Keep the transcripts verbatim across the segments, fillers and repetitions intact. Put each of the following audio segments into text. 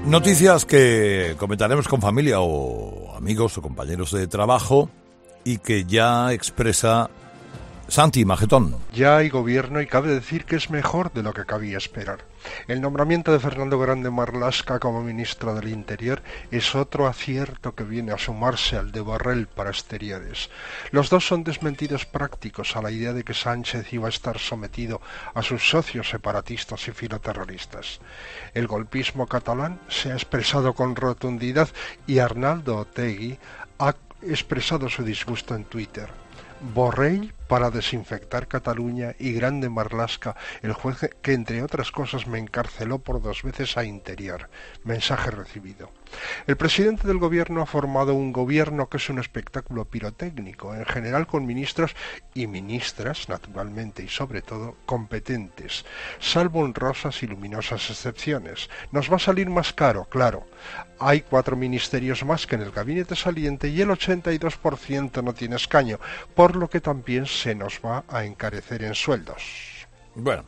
Noticias que comentaremos con familia o amigos o compañeros de trabajo y que ya expresa Santi Magetón. Ya hay gobierno y cabe decir que es mejor de lo que cabía esperar. El nombramiento de Fernando Grande Marlaska como ministro del Interior es otro acierto que viene a sumarse al de Borrell para exteriores. Los dos son desmentidos prácticos a la idea de que Sánchez iba a estar sometido a sus socios separatistas y filoterroristas. El golpismo catalán se ha expresado con rotundidad y Arnaldo Otegi ha expresado su disgusto en Twitter. Borrell para desinfectar Cataluña y Grande Marlaska, el juez que entre otras cosas me encarceló por dos veces a Interior. Mensaje recibido. El presidente del gobierno ha formado un gobierno que es un espectáculo pirotécnico, en general con ministros y ministras, naturalmente y sobre todo, competentes, salvo honrosas y luminosas excepciones. Nos va a salir más caro, claro. Hay cuatro ministerios más que en el gabinete saliente y el ochenta y dos por ciento no tiene escaño, por lo que también se nos va a encarecer en sueldos. Bueno,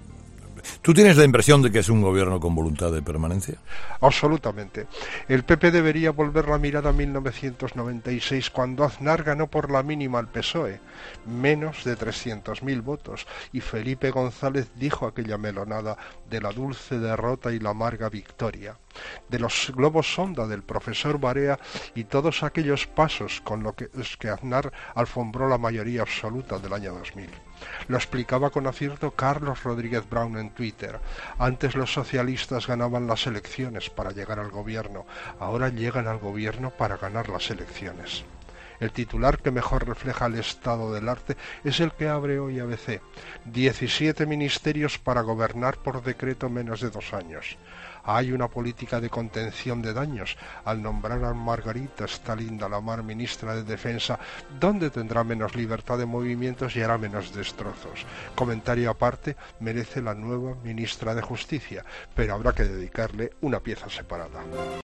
¿tú tienes la impresión de que es un gobierno con voluntad de permanencia? Absolutamente. El P P debería volver la mirada a mil novecientos noventa y seis, cuando Aznar ganó por la mínima al P S O E, menos de trescientos mil votos, y Felipe González dijo aquella melonada de la dulce derrota y la amarga victoria, de los globos sonda del profesor Barea y todos aquellos pasos con los que, los que Aznar alfombró la mayoría absoluta del año dos mil. Lo explicaba con acierto Carlos Rodríguez Brown en Twitter. Antes los socialistas ganaban las elecciones para llegar al gobierno, ahora llegan al gobierno para ganar las elecciones. El titular que mejor refleja el estado del arte es el que abre hoy A B C. diecisiete ministerios para gobernar por decreto menos de dos años. Hay una política de contención de daños al nombrar a Margarita Stalinda Lamar ministra de Defensa, donde tendrá menos libertad de movimientos y hará menos destrozos. Comentario aparte merece la nueva ministra de Justicia, pero habrá que dedicarle una pieza separada.